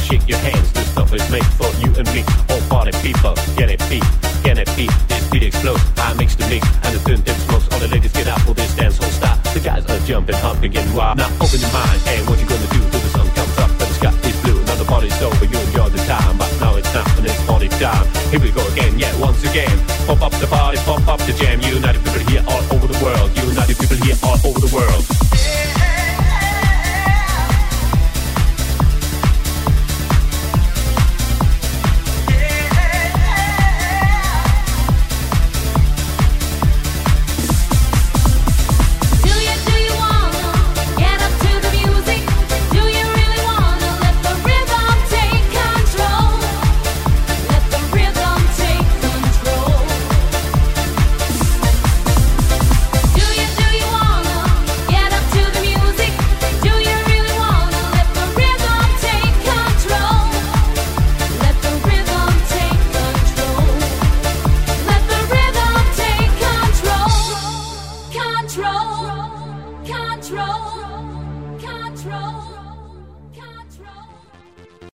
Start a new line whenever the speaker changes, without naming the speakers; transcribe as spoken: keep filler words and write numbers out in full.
shake your hands. This stuff is made for you and me. All party people, get it beat, get it beat. This beat explodes, I mix the mix, and the turntable smokes. All the ladies get out for this dance whole style. The guys are jumping, humping, getting wild. Now open your mind, and what you gonna do till the sun comes up and the sky is blue. Now the party's over, you enjoy the time, but now it's not, and it's party time. Here we go again, yeah, once again. Pump up the party, pump up the jam. United people here all over the world. United people here all over the world.
Control, control, control.